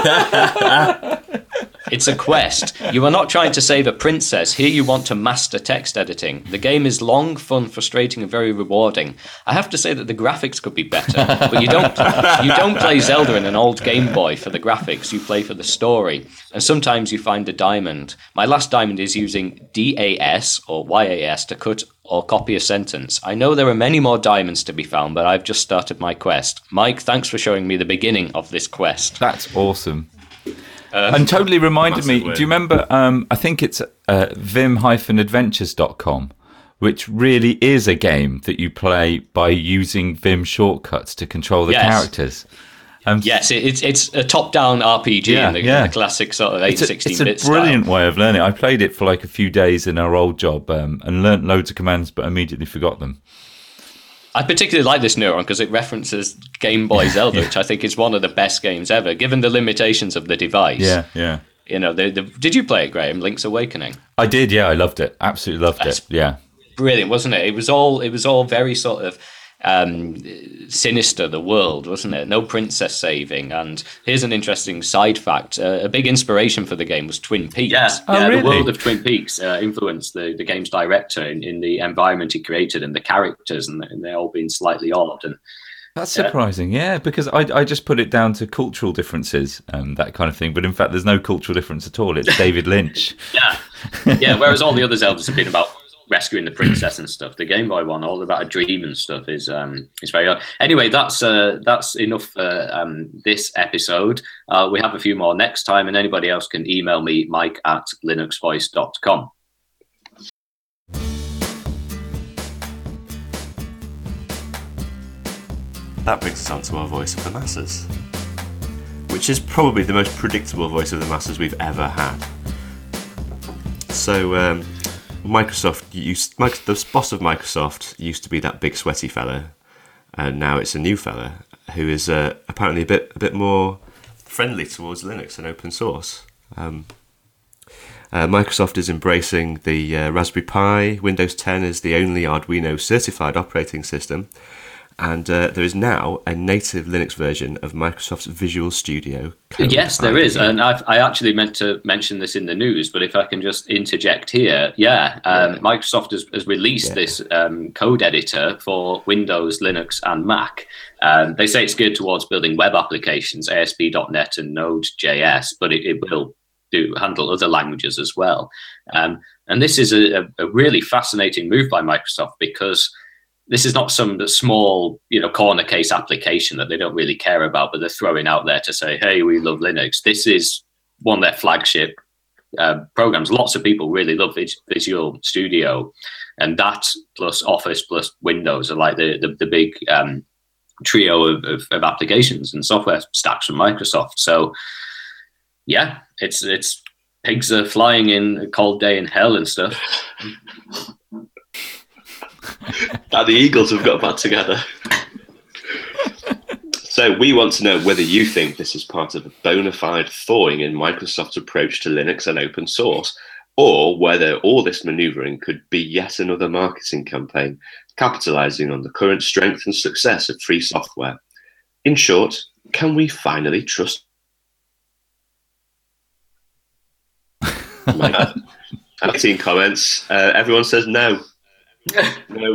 Speaker 3: Boy. It's a quest. You are not trying to save a princess. Here you want to master text editing. The game is long, fun, frustrating, and very rewarding. I have to say that the graphics could be better, but you don't you don't play Zelda in an old Game Boy for the graphics. You play for the story. And sometimes you find a diamond. My last diamond is using D A S or Y A S to cut or copy a sentence. I know there are many more diamonds to be found, but I've just started my quest. Mike, thanks for showing me the beginning of this quest."
Speaker 2: That's awesome.
Speaker 3: Uh,
Speaker 2: And totally reminded me,
Speaker 1: win.
Speaker 2: do you remember, um, I think it's uh, vim dash adventures dot com, which really is a game that you play by using Vim shortcuts to control the
Speaker 3: Yes.
Speaker 2: characters. Um,
Speaker 3: Yes, it, it's it's a top-down R P G
Speaker 2: Yeah,
Speaker 3: in, the,
Speaker 2: yeah.
Speaker 3: in the classic sort of eight
Speaker 2: It's a,
Speaker 3: sixteen-bit
Speaker 2: it's a brilliant
Speaker 3: style.
Speaker 2: way of learning. I played it for like a few days in our old job um, and learnt loads of commands, but immediately forgot them.
Speaker 3: I particularly like this neuron because it references Game Boy Zelda, which I think is one of the best games ever, given the limitations of the device.
Speaker 2: Yeah, yeah.
Speaker 3: You know, the, the, did you play it, Graham? Link's Awakening.
Speaker 2: I did, yeah. I loved it. Absolutely loved
Speaker 3: That's
Speaker 2: it. Yeah.
Speaker 3: Brilliant, wasn't it? It was all it was all very sort of um, sinister, the world, wasn't it? No princess saving. And here's an interesting side fact. Uh, a big inspiration for the game was Twin Peaks.
Speaker 5: Yeah,
Speaker 2: Oh,
Speaker 5: yeah
Speaker 2: really?
Speaker 5: the world of Twin Peaks uh, influenced the, the game's director in, in the environment he created and the characters, and, and they're all being slightly odd. And
Speaker 2: That's
Speaker 5: Yeah.
Speaker 2: surprising, yeah, because I, I just put it down to cultural differences and that kind of thing. But in fact, there's no cultural difference at all. It's David Lynch.
Speaker 5: yeah, yeah. Whereas all the other Zeldas have been about rescuing the princess and stuff. The Game Boy one, all about a dream and stuff, is um is very odd. Anyway, that's uh, that's enough for um, this episode. Uh, we have a few more next time, and anybody else can email me, Mike at linux voice dot com.
Speaker 1: That brings us on to our voice of the masses, which is probably the most predictable voice of the masses we've ever had. So, um, Microsoft used, Mike, the boss of Microsoft used to be that big sweaty fella, and now it's a new fella who is uh, apparently a bit a bit more friendly towards Linux and open source. Um, uh, Microsoft is embracing the uh, Raspberry Pi. Windows ten is the only Arduino certified operating system. And uh, there is now a native Linux version of Microsoft's Visual Studio Code.
Speaker 5: Yes, there is. And I've, I actually meant to mention this in the news, but if I can just interject here. Yeah, um, yeah. Microsoft has, has released yeah. this um, code editor for Windows, Linux, and Mac. Um, they say it's geared towards building web applications, A S P dot net and Node dot J S, but it, it will do handle other languages as well. Um, and this is a, a really fascinating move by Microsoft, because this is not some small, you know, corner case application that they don't really care about, but they're throwing out there to say, hey, we love Linux. This is one of their flagship uh, programs. Lots of people really love Visual Studio, and that plus Office plus Windows are like the, the, the big um, trio of, of, of applications and software stacks from Microsoft. So, yeah, it's it's pigs are flying in a cold day in hell and stuff.
Speaker 1: That the Eagles have got back together. So we want to know whether you think this is part of a bona fide thawing in Microsoft's approach to Linux and open source, or whether all this manoeuvring could be yet another marketing campaign, capitalizing on the current strength and success of free software. In short, can we finally trust? eighteen comments. Uh, everyone says no. No.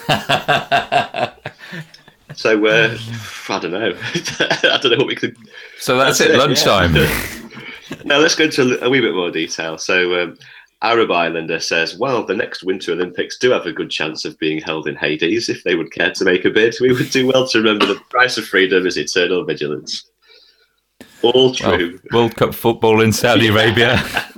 Speaker 1: So uh, I don't know. I don't know what we could.
Speaker 2: So that's, that's it. Lunchtime.
Speaker 1: Now let's go into a wee bit more detail. So um, Arab Islander says, "Well, the next Winter Olympics do have a good chance of being held in Hades. If they would care to make a bid, we would do well to remember the price of freedom is eternal vigilance." All true.
Speaker 2: Well, World Cup football in Saudi Arabia.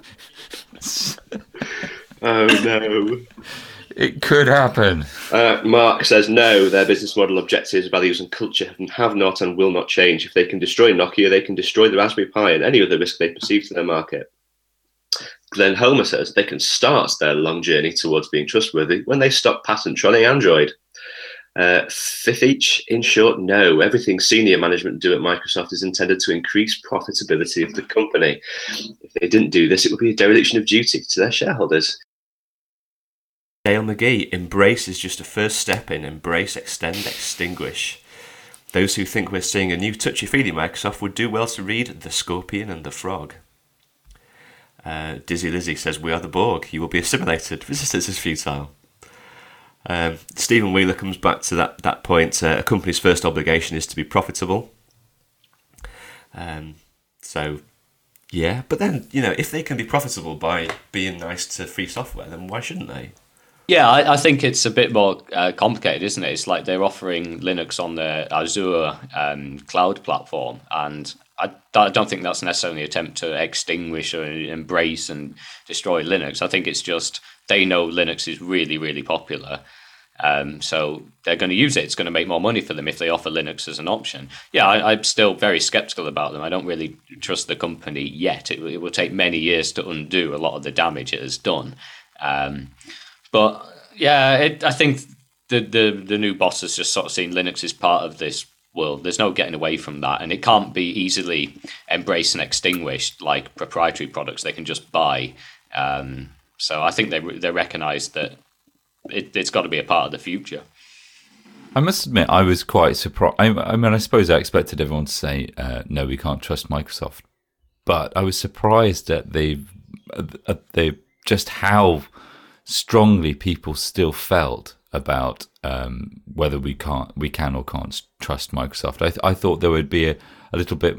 Speaker 1: Oh no.
Speaker 2: It could happen.
Speaker 1: Uh, Mark says, no, their business model, objectives, values and culture have not and will not change. If they can destroy Nokia, they can destroy the Raspberry Pi and any other risk they perceive to their market. Glenn Homer says they can start their long journey towards being trustworthy when they stop patent trolling Android. Uh, fifth each, in short, no. Everything senior management do at Microsoft is intended to increase profitability of the company. If they didn't do this, it would be a dereliction of duty to their shareholders. Dale McGee, embrace is just a first step in embrace, extend, extinguish. Those who think we're seeing a new touchy-feely Microsoft would do well to read The Scorpion and the Frog. Uh, Dizzy Lizzy says, we are the Borg. You will be assimilated. Resistance is futile. Um, Stephen Wheeler comes back to that, that point. Uh, a company's first obligation is to be profitable. Um, so, yeah. But then, you know, if they can be profitable by being nice to free software, then why shouldn't they?
Speaker 3: Yeah, I, I think it's a bit more uh, complicated, isn't it? It's like they're offering Linux on their Azure um, cloud platform, and I, I don't think that's necessarily an attempt to extinguish or embrace and destroy Linux. I think it's just they know Linux is really, really popular, um, so they're going to use it. It's going to make more money for them if they offer Linux as an option. Yeah, I, I'm still very skeptical about them. I don't really trust the company yet. It, it will take many years to undo a lot of the damage it has done. Um, But yeah, it, I think the, the the new boss has just sort of seen Linux as part of this world. There's no getting away from that, and it can't be easily embraced and extinguished like proprietary products they can just buy. Um, so I think they they recognise that it, it's got to be a part of the future.
Speaker 2: I must admit, I was quite surprised. I, I mean, I suppose I expected everyone to say, uh, no, we can't trust Microsoft. But I was surprised at the, at the just how strongly people still felt about um, whether we can't, we can or can't trust Microsoft. I, th- I thought there would be a, a little bit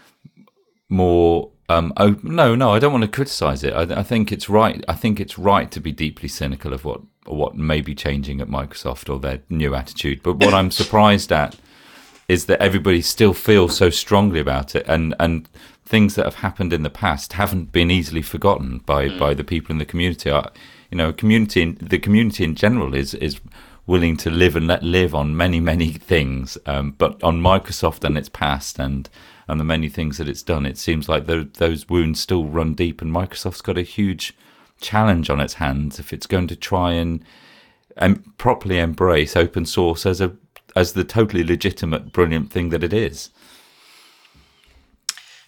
Speaker 2: more. Um, oh no, no, I don't want to criticise it. I, I think it's right. I think it's right to be deeply cynical of what what may be changing at Microsoft or their new attitude. But what I'm surprised at is that everybody still feels so strongly about it, and and things that have happened in the past haven't been easily forgotten by, mm. by the people in the community. I, you know, community, in, the community in general is is willing to live and let live on many many things, um, but on Microsoft and its past and and the many things that it's done, it seems like the, those wounds still run deep, and Microsoft's got a huge challenge on its hands if it's going to try and and properly embrace open source as a as the totally legitimate, brilliant thing that it is.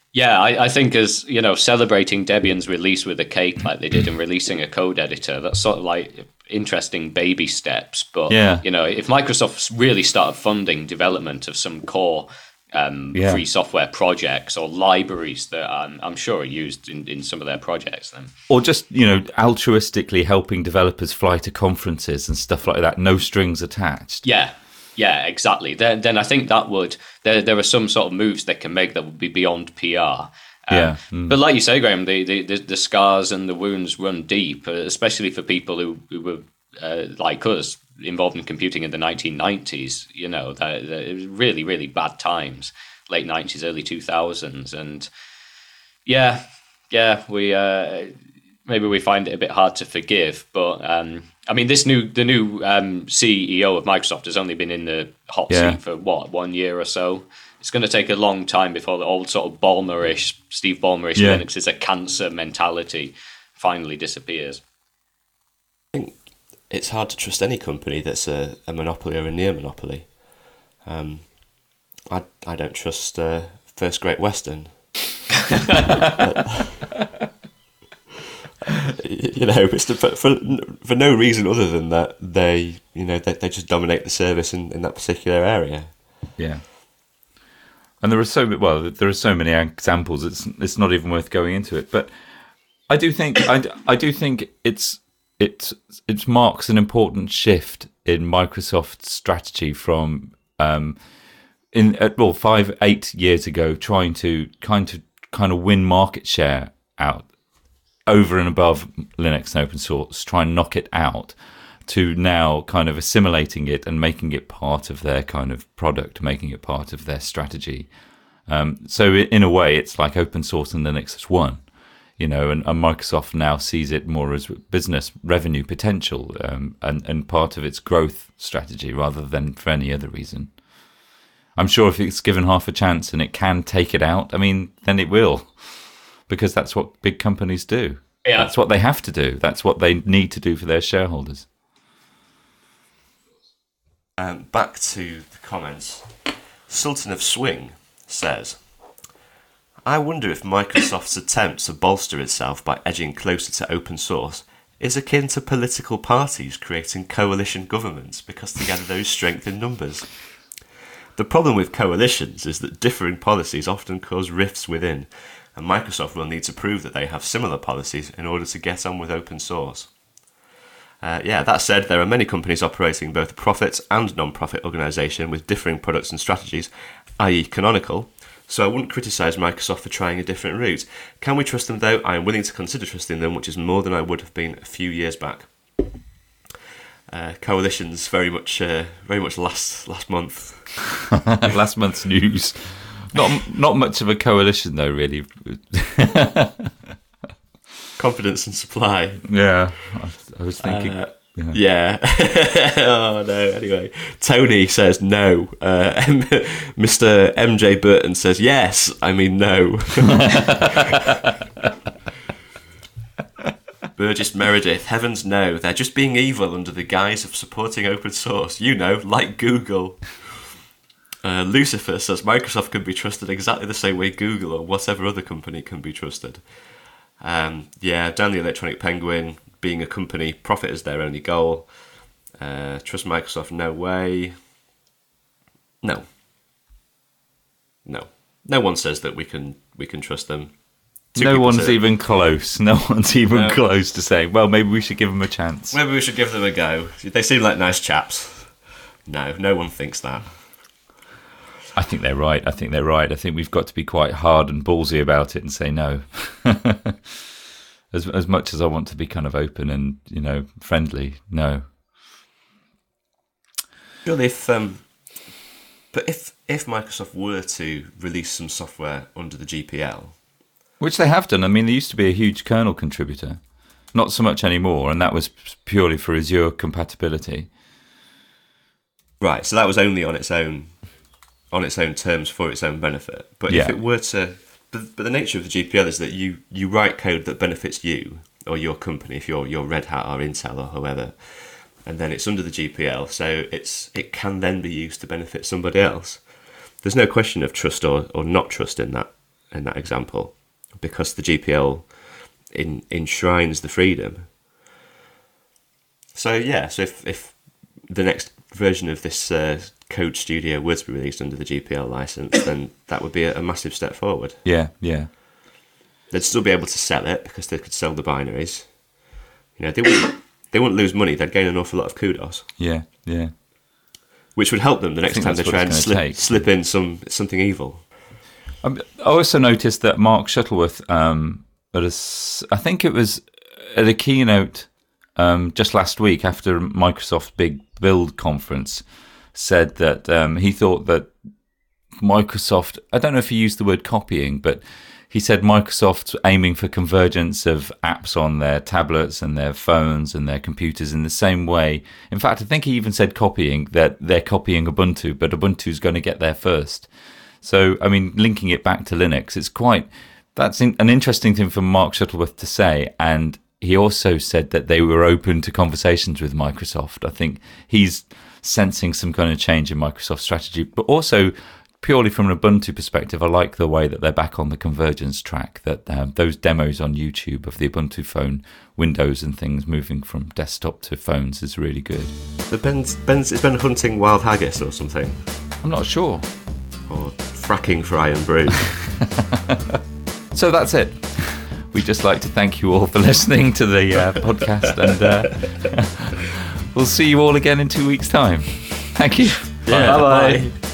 Speaker 3: Yeah, I, I think as, you know, celebrating Debian's release with a cake like they did and releasing a code editor, that's sort of like interesting baby steps. But,
Speaker 2: Yeah.
Speaker 3: you know, if Microsoft really started funding development of some core um,
Speaker 2: Yeah.
Speaker 3: free software projects or libraries that I'm, I'm sure are used in, in some of their projects, then.
Speaker 2: Or just, you know, altruistically helping developers fly to conferences and stuff like that, no strings attached.
Speaker 3: Yeah. Yeah, exactly. Then, then I think that would there. There are some sort of moves they can make that would be beyond P R. Um,
Speaker 2: Yeah. Mm.
Speaker 3: But like you say, Graham, the, the, the, the scars and the wounds run deep, uh, especially for people who, who were uh, like us involved in computing in the nineteen nineties. You know, that it was really, really bad times, late nineties, early two thousands, and yeah, yeah, we uh, maybe we find it a bit hard to forgive, but. Um, I mean, this new the new um, C E O of Microsoft has only been in the hot
Speaker 2: Yeah.
Speaker 3: seat for what, one year or so. It's going to take a long time before the old sort of Ballmerish, Steve Ballmerish,
Speaker 2: Yeah.
Speaker 3: Linux is a cancer mentality finally disappears.
Speaker 1: I think it's hard to trust any company that's a, a monopoly or a near monopoly. Um, I I don't trust uh, First Great Western. You know, it's the, for, for for no reason other than that they, you know, they, they just dominate the service in, in that particular area.
Speaker 2: Yeah. And there are so well, there are so many examples. It's it's not even worth going into it. But I do think I, I do think it's it's it marks an important shift in Microsoft's strategy from um in uh, well five eight years ago, trying to kind of kind of win market share out over and above Linux and open source, try and knock it out, to now kind of assimilating it and making it part of their kind of product, making it part of their strategy. Um, so in a way, it's like open source and Linux as one, you know, and, and Microsoft now sees it more as business revenue potential um, and, and part of its growth strategy rather than for any other reason. I'm sure if it's given half a chance and it can take it out, I mean, then it will. Because that's what big companies do.
Speaker 3: Yeah.
Speaker 2: That's what they have to do. That's what they need to do for their shareholders.
Speaker 1: Um, back to the comments. Sultan of Swing says, I wonder if Microsoft's attempt to bolster itself by edging closer to open source is akin to political parties creating coalition governments because together those strengthen numbers. The problem with coalitions is that differing policies often cause rifts within, and Microsoft will need to prove that they have similar policies in order to get on with open source. Uh, yeah, that said, there are many companies operating both a profit and non-profit organisation with differing products and strategies, that is Canonical, so I wouldn't criticise Microsoft for trying a different route. Can we trust them though? I am willing to consider trusting them, which is more than I would have been a few years back. Uh, coalitions very much uh, very much last last month.
Speaker 2: Last month's news. Not not much of a coalition though, really.
Speaker 1: Confidence and supply.
Speaker 2: Yeah, I, I was thinking.
Speaker 1: Uh,
Speaker 2: yeah.
Speaker 1: yeah. Oh no. Anyway, Tony says no. Uh, Mister M J Burton says yes. I mean no. Burgess Meredith, heavens no, they're just being evil under the guise of supporting open source. You know, like Google. Uh, Lucifer says Microsoft can be trusted exactly the same way Google or whatever other company can be trusted. Um, yeah, down the Electronic Penguin, being a company, profit is their only goal. Uh, trust Microsoft, no way. No. No. No one says that we can we can trust them. Two
Speaker 2: no
Speaker 1: people
Speaker 2: one's
Speaker 1: say-
Speaker 2: even close. No one's even
Speaker 1: No.
Speaker 2: close to saying, well, maybe we should give them a chance.
Speaker 1: Maybe we should give them a go. They seem like nice chaps. No, no one thinks that.
Speaker 2: I think they're right. I think they're right. I think we've got to be quite hard and ballsy about it and say no. as as much as I want to be kind of open and, you know, friendly, no.
Speaker 1: Surely if um but if if Microsoft were to release some software under the G P L,
Speaker 2: Which they have done. I mean, they used to be a huge kernel contributor. Not so much anymore, and that was purely for Azure compatibility.
Speaker 1: right, so that was only on its own on its own terms for its own benefit. But
Speaker 2: Yeah.
Speaker 1: if it were to but, but the nature of the G P L is that you, you write code that benefits you or your company, if you're you're Red Hat or Intel or whoever, and then it's under the G P L, so it's it can then be used to benefit somebody else. There's no question of trust or, or not trust in that in that example, because the G P L in, enshrines the freedom. So yeah, so if, if the next version of this uh, Code Studio was to be released under the G P L license, then that would be a, a massive step forward.
Speaker 2: Yeah, yeah.
Speaker 1: They'd still be able to sell it because they could sell the binaries. You know, they wouldn't, they wouldn't lose money. They'd gain an awful lot of kudos.
Speaker 2: Yeah, yeah.
Speaker 1: Which would help them the next time they try and slip, slip in some something evil.
Speaker 2: I also noticed that Mark Shuttleworth, um, at a, I think it was at a keynote um, just last week after Microsoft's big build conference, said that um, he thought that Microsoft, I don't know if he used the word copying, but he said Microsoft's aiming for convergence of apps on their tablets and their phones and their computers in the same way. In fact, I think he even said copying, that they're copying Ubuntu, but Ubuntu's going to get there first. So, I mean, linking it back to Linux, it's quite, that's an interesting thing for Mark Shuttleworth to say. And he also said that they were open to conversations with Microsoft. I think he's sensing some kind of change in Microsoft's strategy, but also purely from an Ubuntu perspective, I like the way that they're back on the convergence track, that um, those demos on YouTube of the Ubuntu phone windows and things moving from desktop to phones is really good.
Speaker 1: So Ben's, Ben's, is Ben hunting wild haggis or something?
Speaker 2: I'm not sure.
Speaker 1: Or fracking for Iron Brew.
Speaker 2: So that's it. We'd just like to thank you all for listening to the uh, podcast, and uh, we'll see you all again in two weeks' time. Thank you.
Speaker 1: Yeah,
Speaker 3: bye-bye.
Speaker 1: Bye.